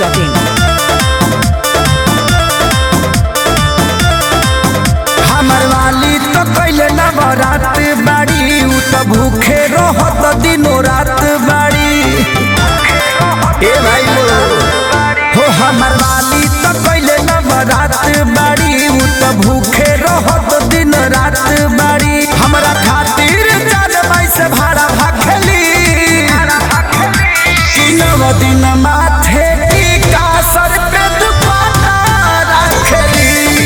biharmasti.in. हमर वाली तो कैले नवरात बाड़ी उ तो भूखे रहत दिनो रात बाड़ी। ए भाई हो हमर वाली तो कैले नवरात बाड़ी उ तो भूखे रहत दिन रात बाड़ी। हमरा खातिर जान माई से भाड़ा भाखेली कि नव दिन माथे की का सर पे दुपट्टा रखेली।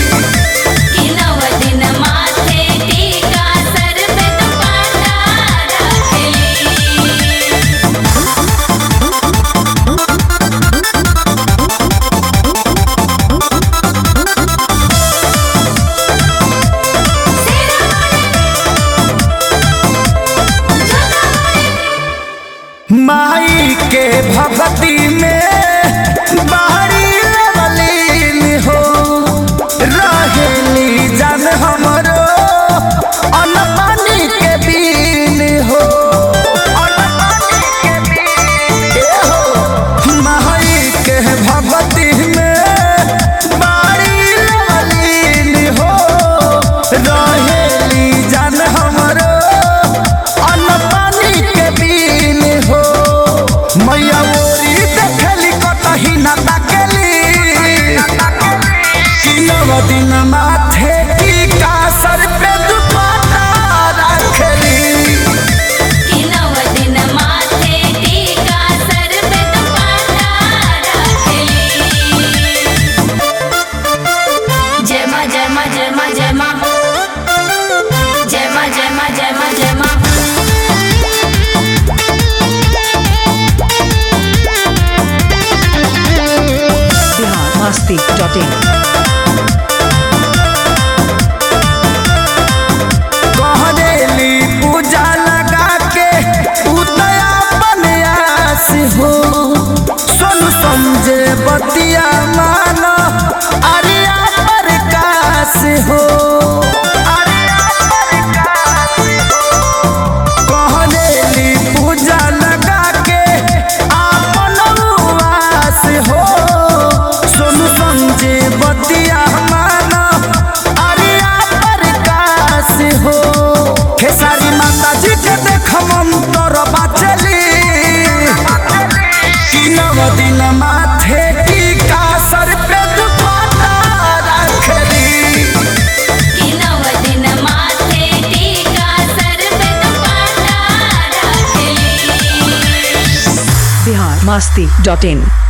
माई के भक्ति में बाहरी लवलीन हो रहेली जान हमरो अन्न पानी के बीन हो। माई के भक्ति में बाहरी लवलीन हो रहेली जान हमरो अन्न पानी के बीन हो। मैया ओरी देखली कतही न ताकेली कि नव दिन माथे की का सर पे दुपट्टा रखेली। जय मां जय मां जय मां जय मां जय मां जय मां जय मां जय मां। biharmasti.in. कहरेली पूजा लगा के उतया बनयास हो सोनू समझे बतिया मानो अरिया प्रकाश हो। कहरेली पूजा लगा के आपन उवास हो सोनू समझे बतिया मानो अरिया प्रकाश हो। खेसारी माता जी के देख मंत्र बाचली कि नव दिन माथे की का सर पे दुपट्टा रखेली। biharmasti.in.